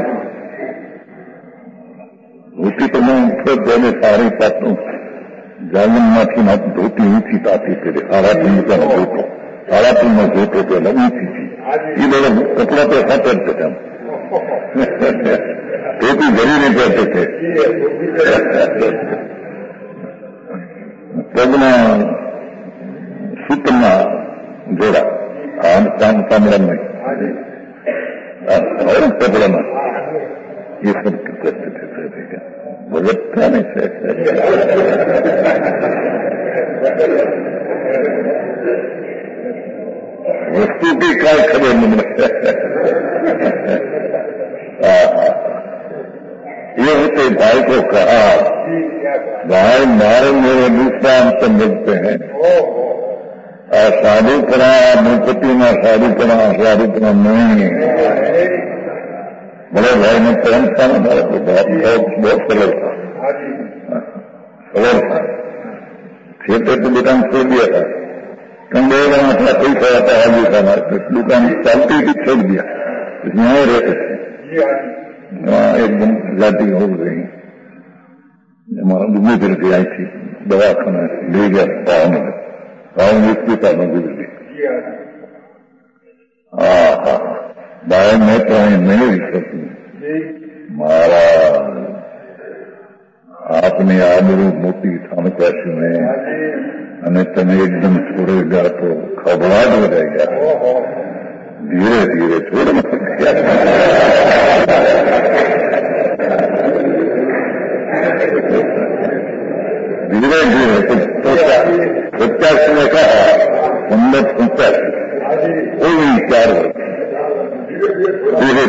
ધોતી તો મેં તેને સારી પાકનું જાલમમાંથી ધોતી ઊંચી તાતી ફેરે સાડા તીનનો ધોતો સાડા તીનનો ધોતો પેલા ઊંચી હતી એ બધા કપડા તો સાથે જ હતા ધોતી જરૂરી કરતે थे પગના સૂત્રના જોડા આમ તાંબડામાં કપડામાં ये सब करते थे भगत था नहीं से वस्तु की काय खबर नहीं ये होते भाई को कहा भाई मारे मेरे दूसरा हम समझते हैं साधु करा मुपति में साधु करा साधु करा नहीं बड़े भाई ने प्रेम था ना हमारा तो बहुत बहुत सरल था सरल था थिएटर तो दुकान छोड़ दिया था कंडेरा था पैसा आता आगे था हमारे दुकान चलती थी छोड़ दिया यहाँ रहते थे वहाँ एकदम जाती हो गई हमारा घूमी फिर के आई थी दवा खाना ले गया गाँव में गाँव में उसके साथ में गुजर गई हाँ हाँ भाई मैं तो नहीं रही सकती महाराज आपने आबरू मोटी थान पैसे में અને તમે એકદમ છોડેગા તો ખબરાટ વળેગા ધીરે ધીરે છોડ धीरे धीरे पचास में कहा उन्नत पचासी वो भी चार धीरे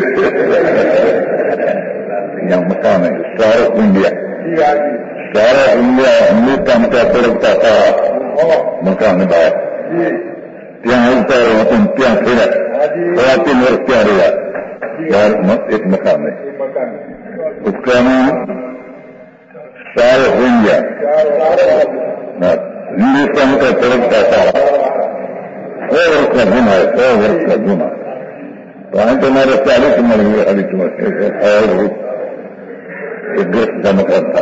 यहाँ मकान है star of India star of India Hindustan का तरफता था मकान बाहर ત્યાં આવતા હતું ત્યાં થોડા थोड़ा तीन वर्ष क्या रहा यार एक मकान है उसका नाम स्टार ऑफ इंडिया हिंदुस्तान का तरफता था सौ वर्ष का गुना है सौ वर्ष का गुना तो आज तुम्हारे चालीस उम्र हुए अभी तुम्हारे एक ग्रस्त का मकान था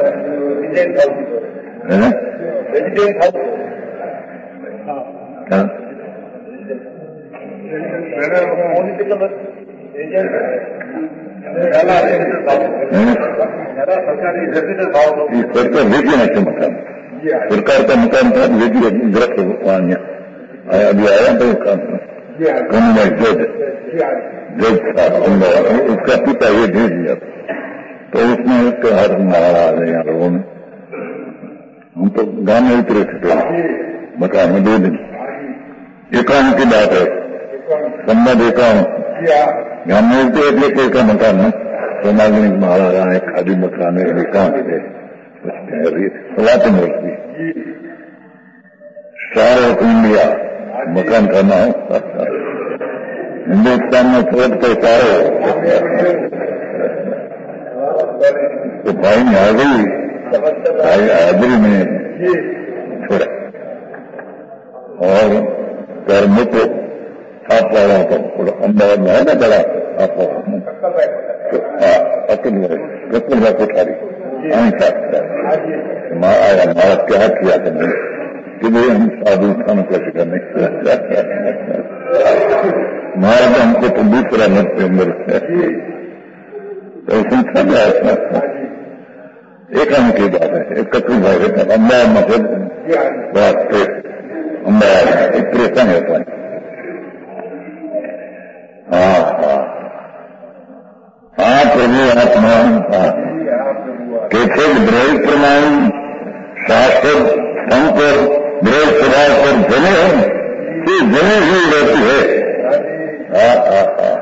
सरकार वेची नाखी मकान सरकार का मकान था वेची ग्रस्त वहां अभी आया तो कानूनी जज जज था उसका पिता ये भेज दिया तो उसने उसके हर महाराज है यहाँ लोगों ने हम तो गांव में उतरे थे मकान में दो दिन एकाउंट की बात है संबंध एकाउंट गांव में उतरे એટલે કોઈ का मकान है सोनाली महाराज आए खाली मकान है एकाउंट है सलाती मूर्ति स्टार ऑफ इंडिया मकान का नाम हिंदुस्तान में छोड़ तो सारो तो भाई ने आ गई भाई हाजिरी में छोड़ा और घर में तो आप वाला था अहमदाबाद में है ना बड़ा आप अतुल रतुल का कोठारी आया हमारा क्या किया था कि भाई हम साधु खान कैसे करने महाराज हमको तो दूसरा मत के अंदर तो उसमें समझा एक आने की बात है एक कतरी भाई रहता अहमदाबाद में से बात थे अहमदाबाद में एक परेशान होता है हाँ हाँ हाँ प्रभु आत्मा हाँ कैसे ब्रह्म प्रमाण शास्त्र शंकर ब्रह्म स्वभाव पर जने हैं कि जने ही रहती है हाँ हाँ हाँ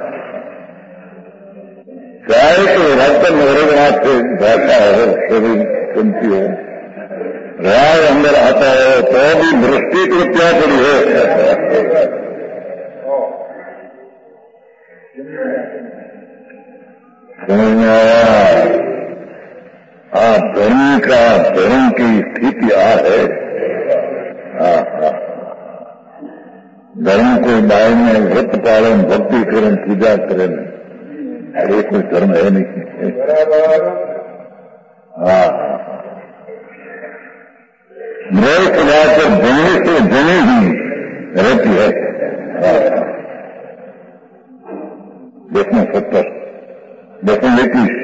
चाहे तो रक्त नवरनाथ से भाषा हो शरीर सुनती हो राज अंदर आता है तो भी दृष्टि तो क्या करी है। समझ में आया? आ धर्म का धर्म की स्थिति आ है। आ, आ, धर्म को बाय में व्रत पालन भक्ति करें पूजा करें, अरे कोई धर्म है नहीं। हाँ मेरे खुदा से जने से जने ही रहती है। दसवें सत्तर दसवें इक्कीस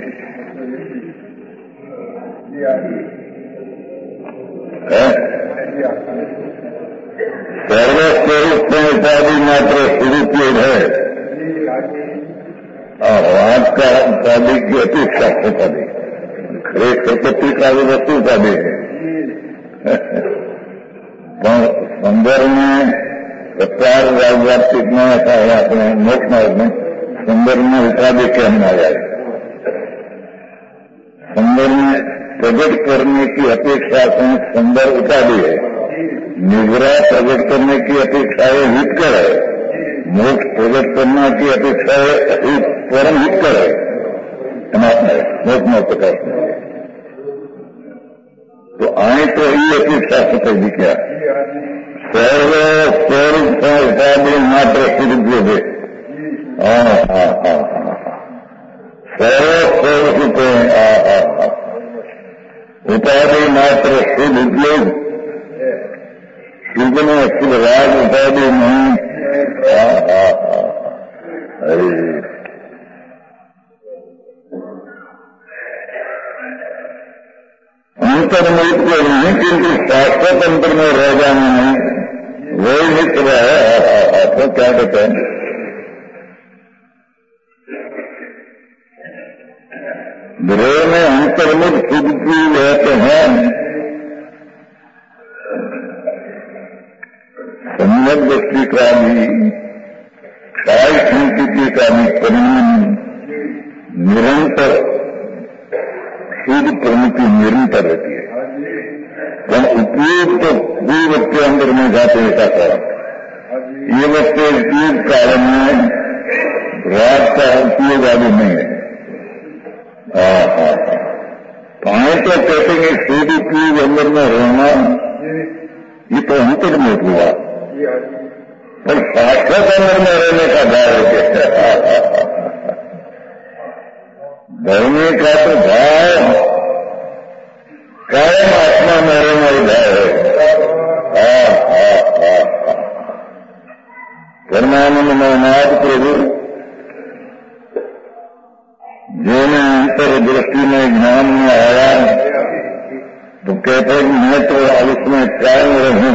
सर्वस्वरूप में उपाधि मात्र सुरुपयोग है और आपका उपाधि की अपेक्षा उपाधि खरे संपत्ति का भी वस्तु उपाधि है। संदर्भ में प्रचार राजवार्तिक में ऐसा है अपने मोक्ष मार्ग में संदर्भ में उपाधि कहना आ जाए। संदर्भ में प्रकट करने की अपेक्षा से संदर्भ उपाधि है। निग्रह प्रकट करने की अपेक्षा है हितकर है। मोक्ष प्रकट करने की अपेक्षा है परम हितकर है। मोक्ष में प्रकाश में तो आए तो ये अपेक्षा से भी क्या सर्व स्वरूप उपाधि मात्र सुरुपयोग है। हाँ हाँ हाँ हाँ सर्व स्वरूप उपाधि मात्र शुद्ध उपयोग शुद्ध में शुद्ध राज उपाधि नहीं। अंतर्मुख को नहीं किंतु शाश्वत अंतर में रह जाना नहीं वही मित्र है। आपको क्या कहते हैं? गृह में अंतर्मुख शुद्ध की रहते हैं। सम्यक दृष्टि का भी क्षय संस्कृति का भी परिणाम निरंतर शुद्ध प्रवृत्ति निरंतर रहती है। पर उपयोग तो कोई बच्चे अंदर में जाते ऐसा कारण ये बच्चे उपयोग कारण में रात का उपयोग आदि नहीं है। पाए तो कहते हैं शुद्ध उपयोग अंदर में रहना ये तो अंतर्मुख हुआ पर शाश्वत अंदर में रहने का भाव है। धर्मी का तो भाव कायम आत्मा में रहना ही भाव है। परमानंद महानाथ प्रभु जिन्हें अंतर दृष्टि में ज्ञान में आया तो कहते हैं कि मैं तो अब उसमें कायम रहूं।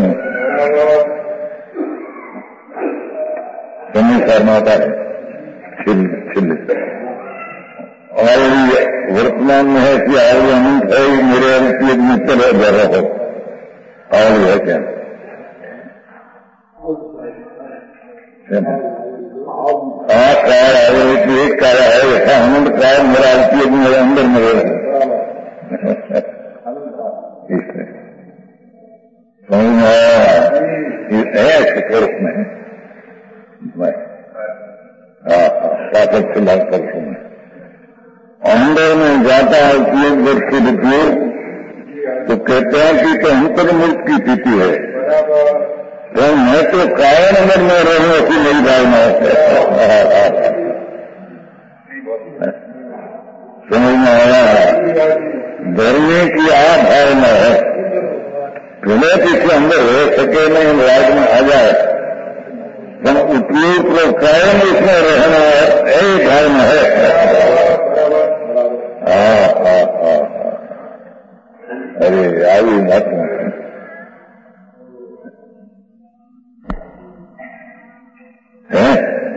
समय शर्माता है छिल छिल और वर्तमान में है कि आयु अनंत है मेरे अनुच्छेद में चले जा रहा हो आयु है क्या हाँ काल आयु की एक काल है ऐसा अनंत काल मेरा अनुच्छेद मेरे अंदर में रहे समझ में आया है ऐसे में हाँ शासक से लाभ कर में अंदर में जाता है उपयोग दृष्टि उपयोग तो कहते हैं कि तो अंतर्मुख की स्थिति है तो मैं तो कायम अंदर में रहूं ऐसी नई भावना है। समझ में आया? धर्मी की आ भावना है प्रलय किसी अंदर रह सके नहीं राज में आ जाए तो उपयोग को कायम इसमें रहना है यही भावना है। हाँ हाँ हाँ अरे आई मत है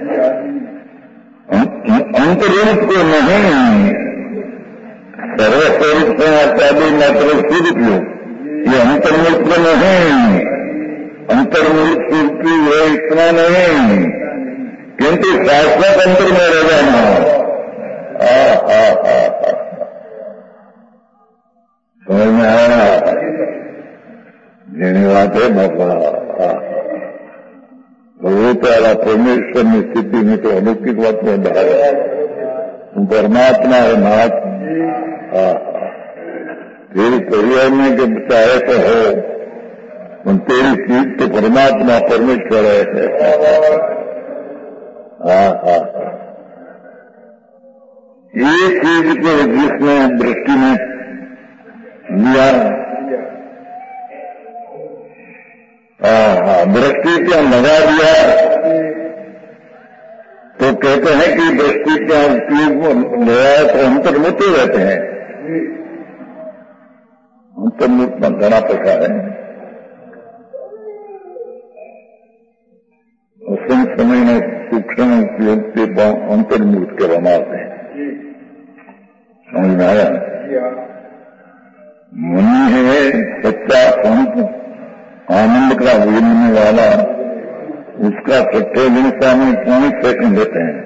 अंतरूप को नहीं सर्वस्वरूप से आचार्य मात्र शुद्ध क्यों ये अंतर्मुख को नहीं अंतर्मुख की ये इतना नहीं किंतु शाश्वत अंतर में रह जाना। समझ में आया? જેની વાત હે બાપા, ભગવતારા પરમેશ્વરની સ્થિતિની તો અલૌકિક વાતમાં બહાર परमात्मा है नाथ। तेरी परिवार में जब चाहे तो हो, तेरी चीज तो परमात्मा परमेश्वर है। हाँ हाँ ये चीज को जिसने दृष्टि में लिया, हाँ हाँ दृष्टि क्या लगा दिया, तो कहते हैं कि दृष्टि का उपयोग लगाया तो अंतर्मुक्त रहते हैं। अंतर्मुक्त में घना प्रकार है। उस समय में सूक्ष्म उपयोग के अंतर्मुक्त के बनाते हैं। समझ में आया? मुनि है सच्चा संत, आनंद का मिलने वाला, उसका सत्य दिनता में पौनी सेकंड देते हैं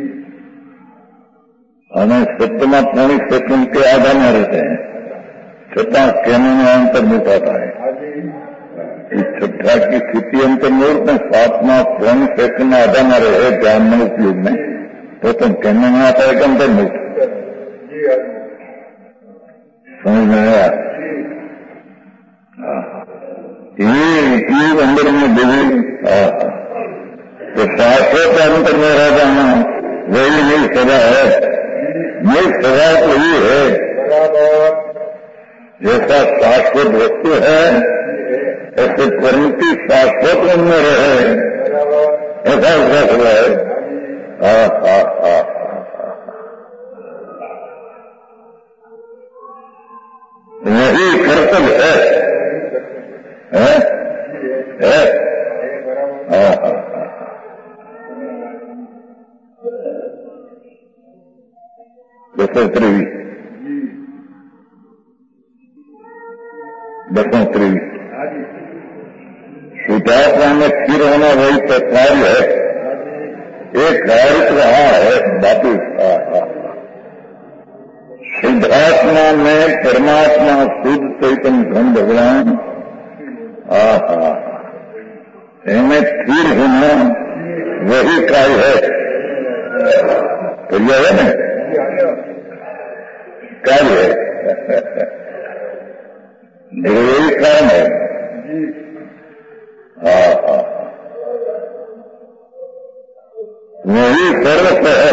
और सत्य में पौनी सेकंड के आधार में रहते हैं, छठा कहने में अंतर्मुक्त आता है। इस छठा की स्थिति अंतर्मुक्त में सातवां पौनी सेकंड आधार में रहे ज्ञान में उपयोग में, तो तुम कहने में आता है कि अंतर्मुक्त। समझ में आया? ये अंदर में देवी तो शाश्वत अंतर में रह जाना वही मेरी सजा है। मेरी सजा तो ये है, जैसा शाश्वत वस्तु है ऐसे परिणति शाश्वत में रहे, ऐसा उसका सजा है। हाँ हाँ हाँ यही कर्तव्य है, है? है? हाँ हाँ दसों त्रेवीस दसों त्रेवीस शुद्धात्मा में स्थिर होना वही तो कार्य है। एक कार्य रहा है बापू। शुद्धात्मा में परमात्मा शुद्ध चैतन्य धन भगवान आहा इनमें स्थिर होना वही कार्य है। तो यह है ना कार्य है, वही काम है। हाँ हाँ वही सर्वस्व है।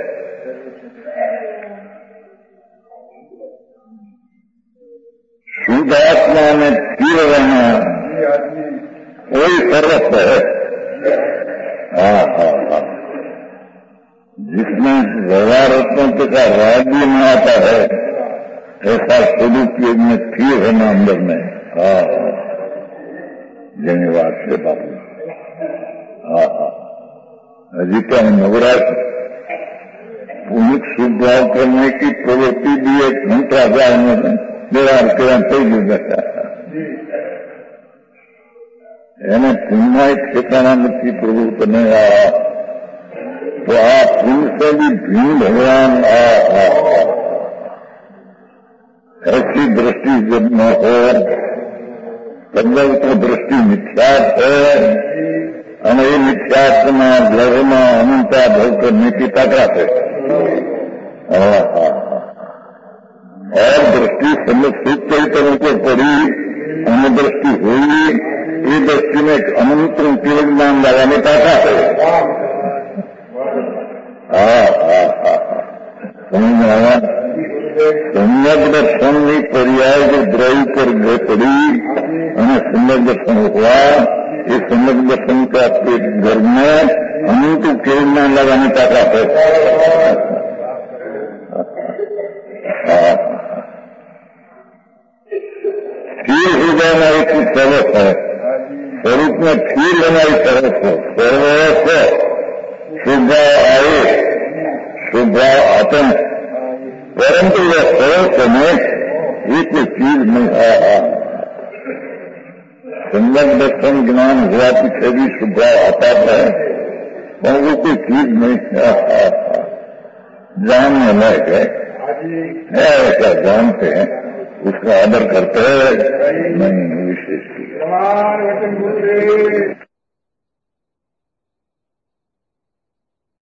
शुद्धात्मा में स्थिर रहना वही सर्वस्व है। हाँ हाँ हाँ जिसमें व्यवहारों का राज्य में आता है ऐसा सदुपयोग में स्थिर होना अंदर में। हाँ धन्यवाद से बाबू। हाँ हाँ अजी का नवराज पुनिक सुधार करने की प्रवृत्ति भी एक घंटा जाए में मेरा થઈ ગયું એને પુણ્ય ઠેકાણા નથી પ્રભુ તને આ तो आप पुण्य से भी भीम भगवान आ, आ, आ ऐसी दृष्टि जब न हो तब तो दृष्टि मिथ्यात है અને એ મિથ્યાત્વના ગ્રહમાં અનંતા ભોગ करने की ताकत है। और दृष्टि समझ चैतन्य को पड़ी अनुदृष्टि हुई, ये दृष्टि में अनंत केवल ज्ञान लगाने ताकत है। हाँ हाँ हाँ समझ में आया? सम्यक दर्शनની पर्याय जो द्रव्य पर पड़ी અને सम्यक दर्शन हुआ, ये सम्यक दर्शन का घर में अनंत केवल ज्ञान लगाने ताकत है। स्थिर हो जाना एक सर्वस्व है, स्वरूप में स्थिर होना एक सर्वस्व सर्वस्व शुद्धा आए शुद्धा आतन, परंतु यह सर्वस्व में एक चीज में आ सम्यक दर्शन ज्ञान हुआ पीछे भी शुद्धा आता है, और वो कोई चीज नहीं जानने लायक है। क्या जानते हैं उसका आदर करते हैं नहीं विशेष की।